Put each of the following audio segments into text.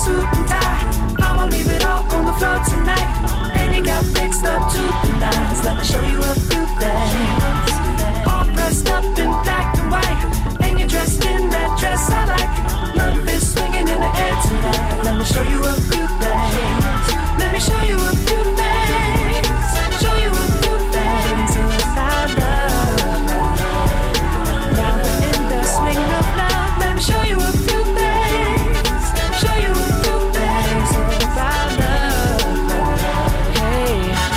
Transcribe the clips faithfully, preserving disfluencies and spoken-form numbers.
suit and tie. I'ma leave it all on the floor tonight. And you got fixed up to the nines. Let me show you a few things. All dressed up in black and white. And you're dressed in that dress I like. Love is swinging in the air tonight. Let me show you a few things. Let me show you a few things. Show you a few things about love. Now we're in the swing of love. Let me show you a few things. Show you a few things about love. Hey,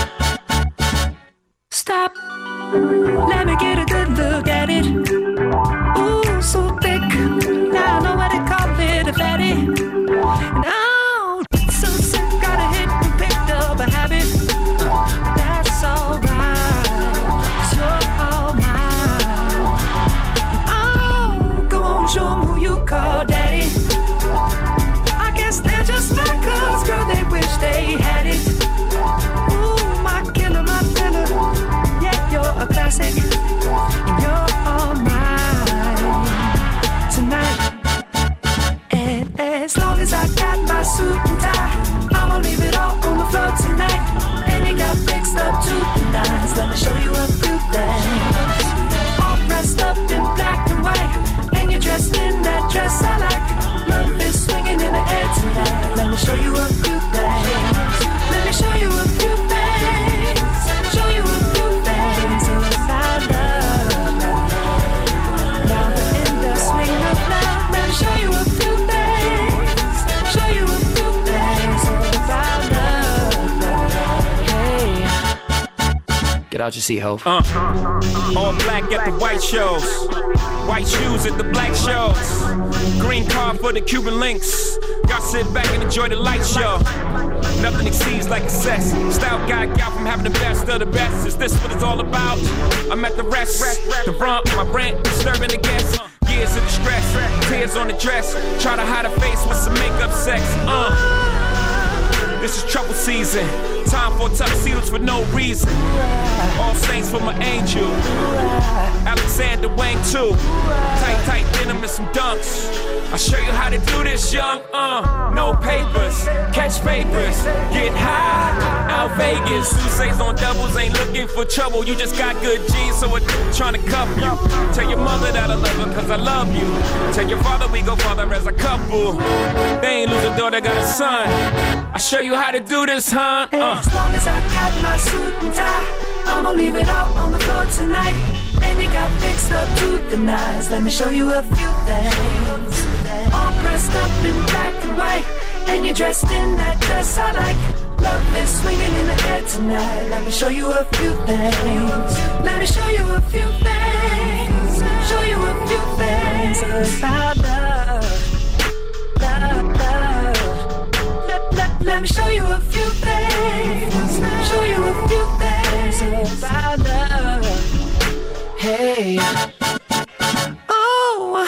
stop. Let me get a good look at it. Ooh, so thick. Now I know what they call it, a fatty. And oh, so sick, got a hit and picked up a habit. That's alright, so alright. Oh, go on, show 'em who you call daddy. I guess they're just like us, girl, they wish they had it. Ooh, my killer, my killer. Yeah, you're a classic, and you're all mine tonight. And as long as I got my suit and tie, I'ma leave it all on the floor tonight. And you got fixed up to the nines. Let me show you a few things. All dressed up in black and white. And you're dressed in that dress I like. Love is swinging in the air tonight. Let me show you a few things. Let me show you a few things. Show you a few things about love. Now we're in the swing of love. Let me show you a few things. Show you a few things about love. Hey, Get out your seat, Hov. Uh, all black at the white shows. White shoes at the black shows. Green card for the Cuban links. Y'all sit back and enjoy the light show. Nothing exceeds like excess. Style guy got from having the best of the best. Is this what it's all about? I'm at the rest. The front, my brand, disturbing the guests. Years of distress, tears on the dress. Try to hide a face with some makeup sex. Uh, this is trouble season. Time for tuxedos for no reason. All saints for my angel. Alexander Wang too. Tight, tight denim and some dunks. I'll show you how to do this, young. Uh, no papers, catch papers, get high. Out Vegas, Sousa's on doubles, ain't looking for trouble. You just got good genes, so it's trying to cuff you. Tell your mother that I love her, cause I love you. Tell your father we go father as a couple. They ain't lose a daughter, got a son. I'll show you how to do this, huh? Uh. as long as I got my suit and tie, I'ma leave it all on the floor tonight. And you got fixed up to the nines. Let me show you a few things. All dressed up in black and white. And you're dressed in that dress I like. Love is swinging in the air tonight. Let me show you a few things. Let me show you a few things. Show you a few things about love. Love, love. Let, let, let me show you a few things. Show you a few things about love. Hey. Oh.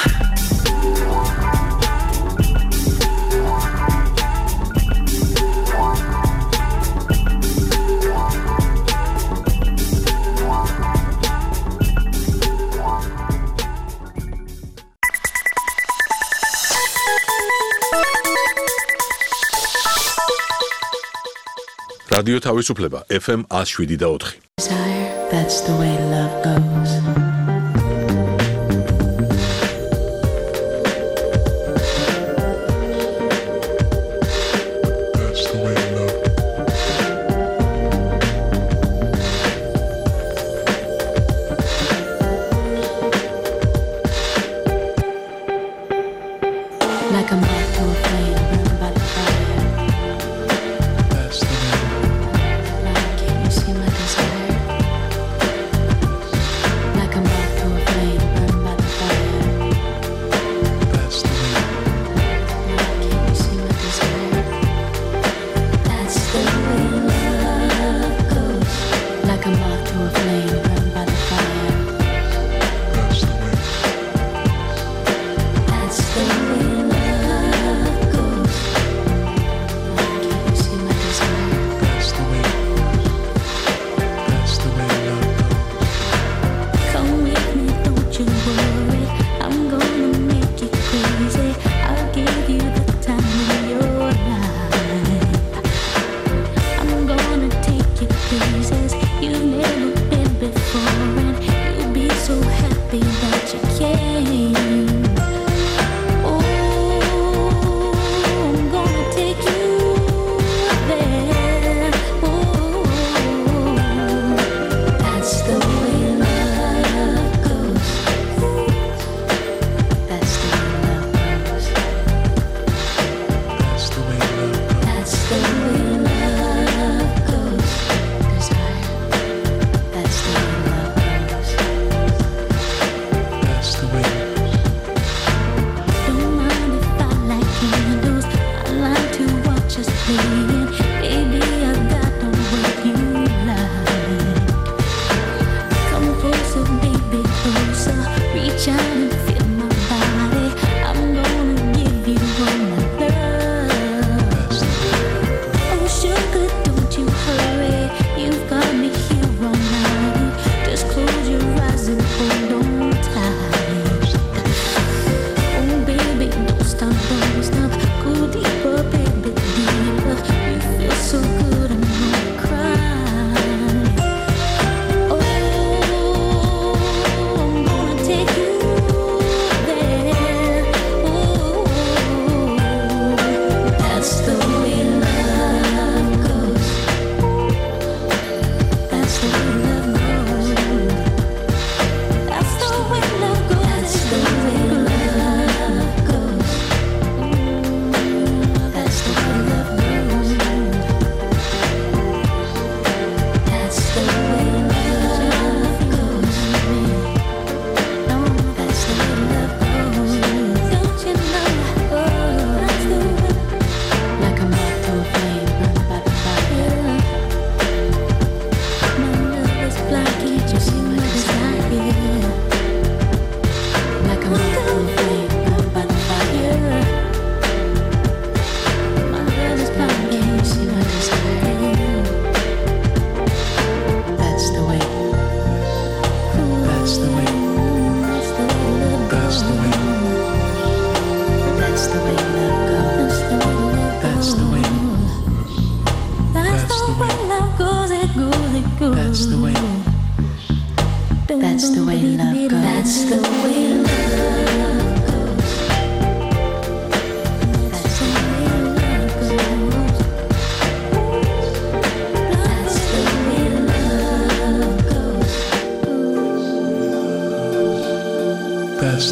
რადიო თავისუფლება F M one oh seven და four. Desire, that's the way love goes. Like a moth to a flame burned by the fire. That's the way. Like, can you see my desire? Like a moth to a flame burned by the fire. That's the way. Like, can you see my desire? That's the way love goes. Like a moth to a flame burned by the fire. That's the way. That's the way love goes.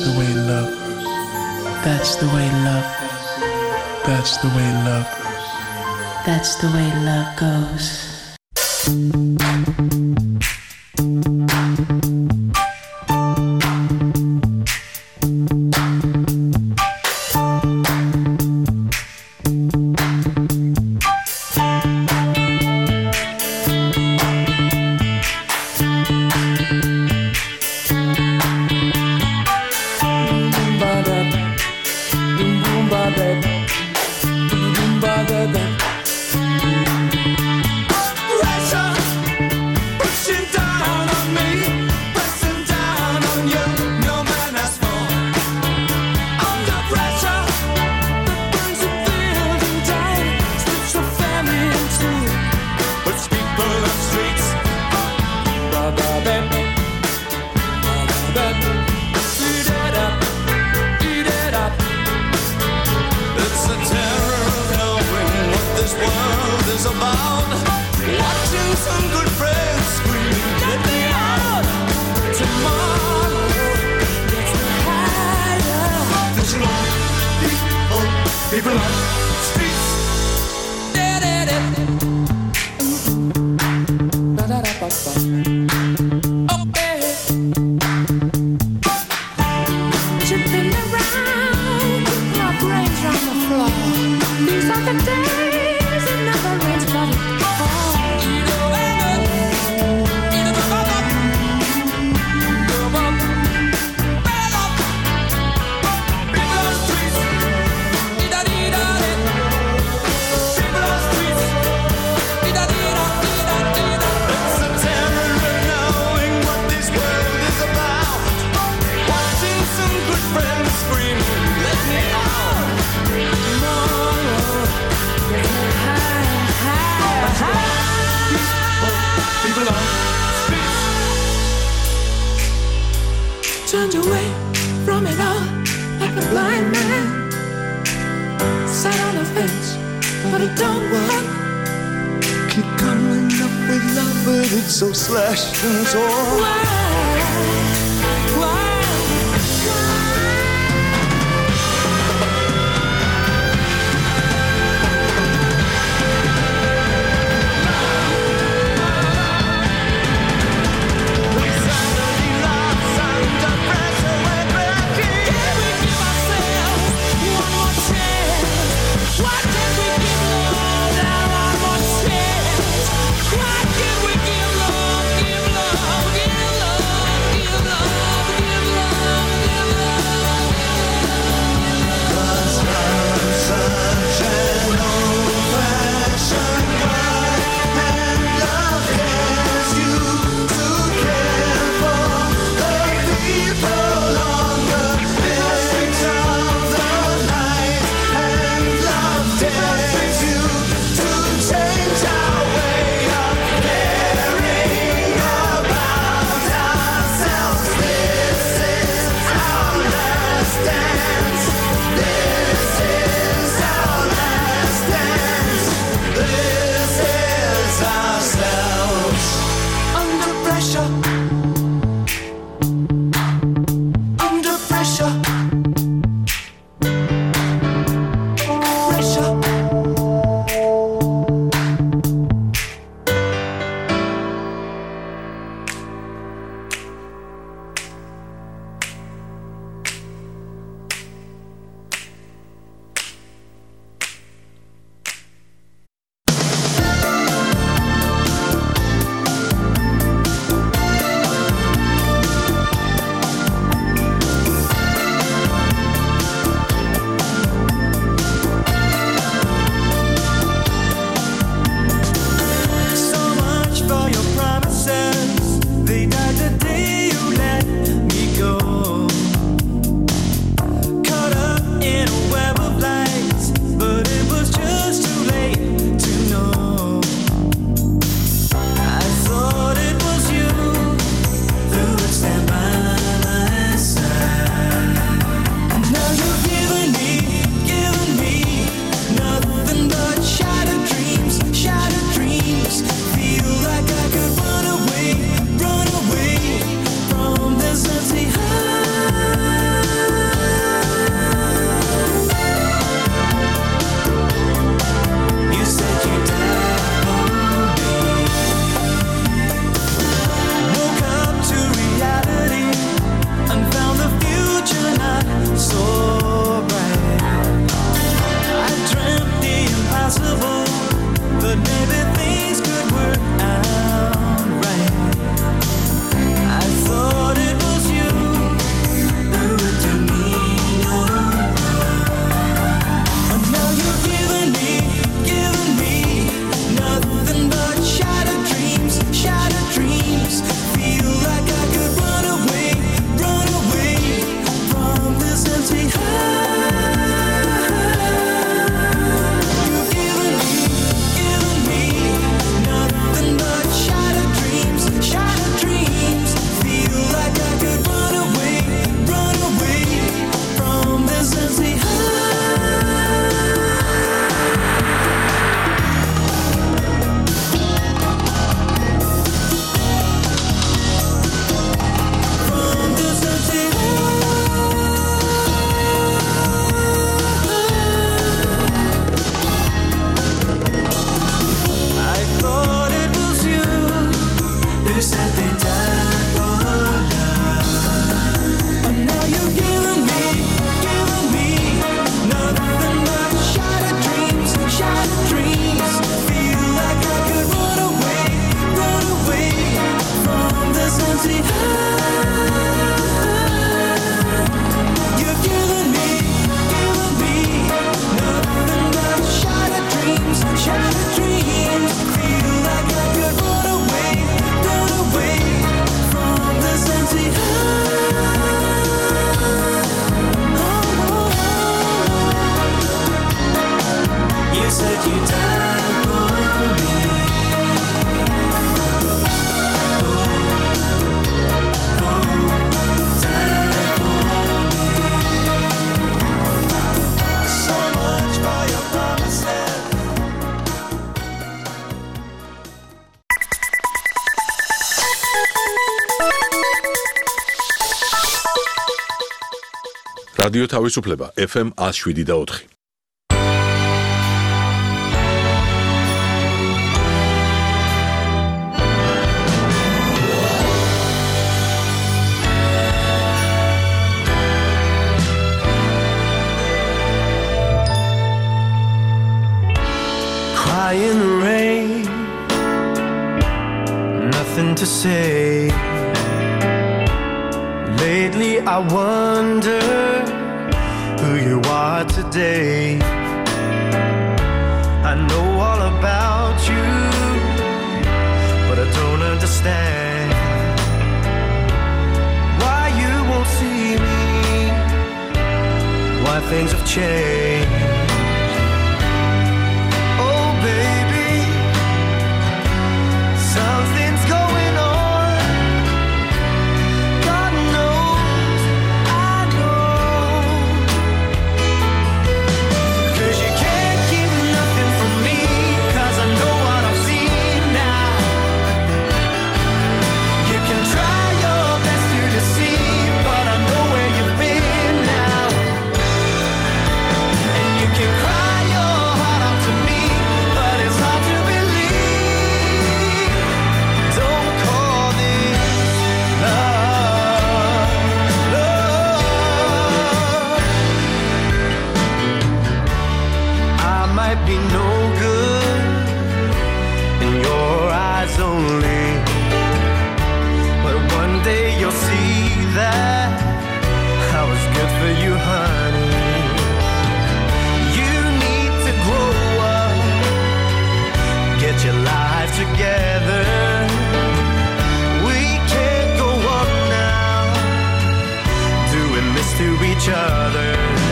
the way love. That's the way love. That's the way love. That's the way love goes. Turned away from it all like a blind man. Sat on the fence, but it don't work. Keep coming up with love, but it's so slashed and torn. Why? Why? Why can't we give love, give love, give love, give რადიო თავისუფლება ეფ ემ one oh seven და four. Cry in the rain, nothing to say. Lately I wonder who you are today. I know all about you, but I don't understand why you won't see me, why things have changed. Oh baby, something's going on. God knows I know, 'cause you can't keep nothing from me, 'cause I know what I've seen now. You can try your best to deceive, but I know where you've been now. And you can cry your heart out to me, but it's hard to believe. Don't call this love, love. I might be no good in your eyes only, but one day you'll see that I was good for you, honey. You need to grow up, get your life together. We can't go on now, doing this to each other.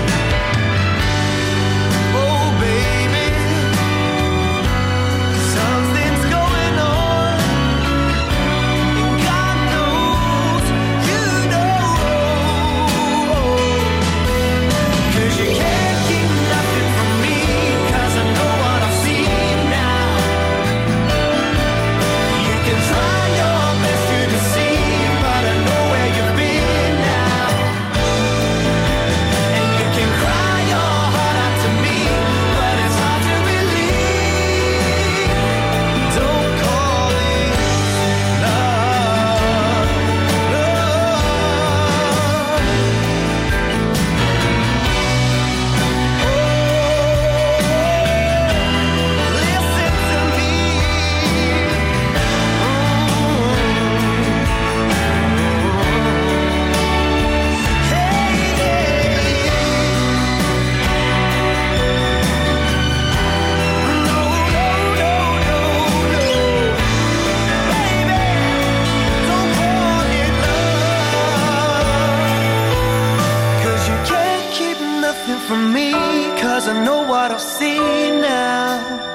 Oh baby, something's going on, and God knows you know. 'Cause you can't keep nothing from me, 'cause I know what I've seen now. You can try your best to deceive, but I know where you've been now. And you can cry your heart out to me, but it's hard to believe. Don't call it love, love. Listen to me. Hey, no, no, no, no, no. Baby, don't call it love. 'Cause you can't keep nothing from me, 'cause I know what I've seen now.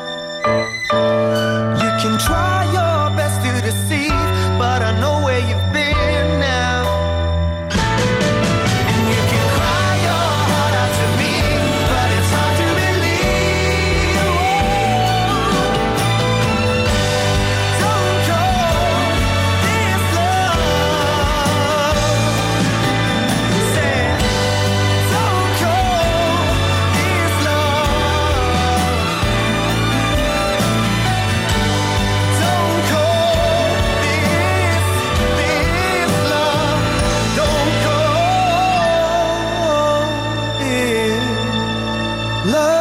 You can try your best to deceive, but I know where you've been now. And you can cry your heart out to me, but it's hard to believe. Don't call this love. Say, don't call this love. Don't call this, this love. Don't call it love.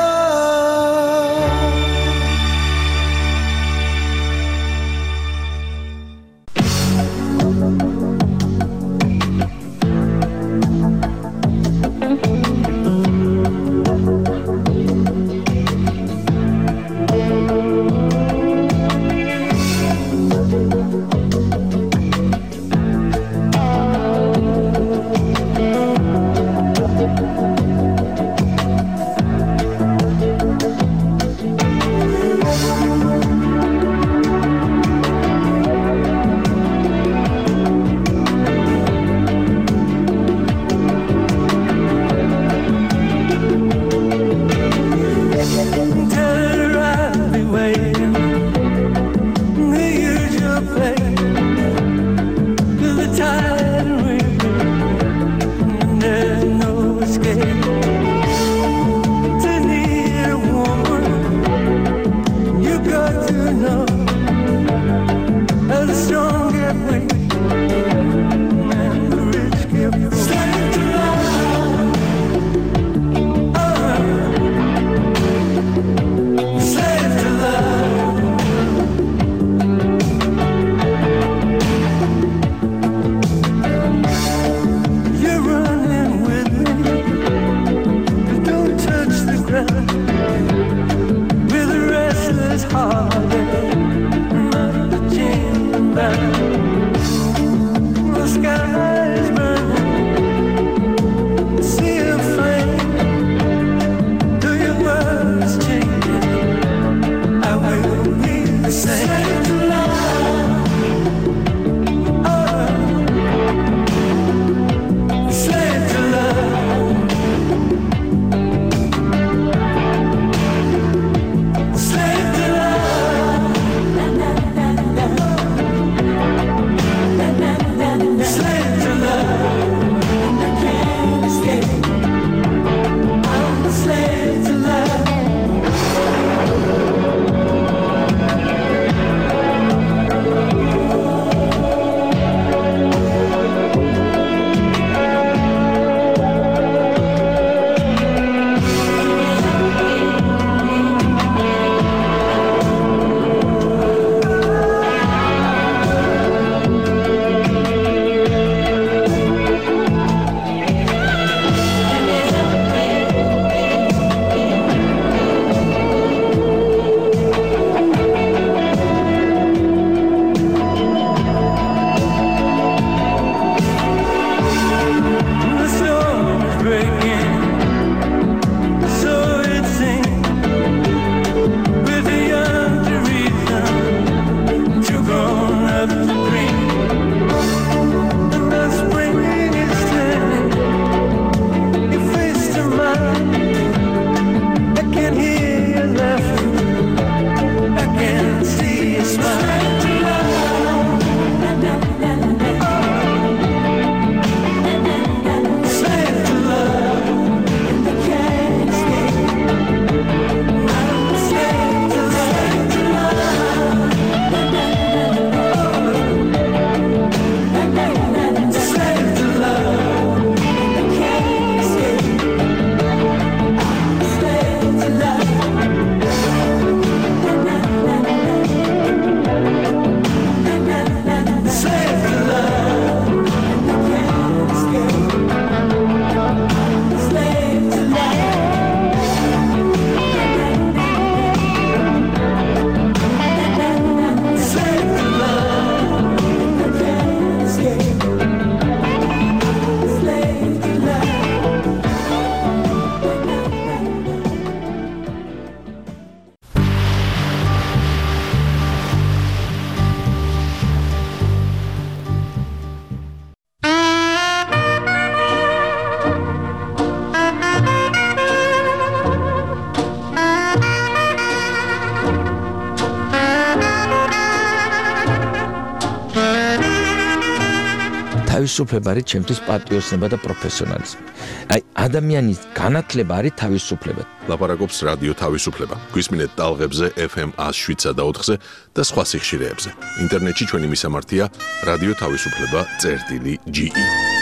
თავისუფლება არის ჩემთვის პატრიოტიზმი და პროფესიონალიზმი. აი, ადამიანის განათლება არის თავისუფლება. ლაპარაკობს რადიო თავისუფლება. გვისმინეთ ტალღებზე ეფ ემ one oh seven და ოთხზე და სხვა სიხშირეებზე. ინტერნეტში ჩვენი მისამართია რადიო თავისუფლება წერტილი ჯი ი.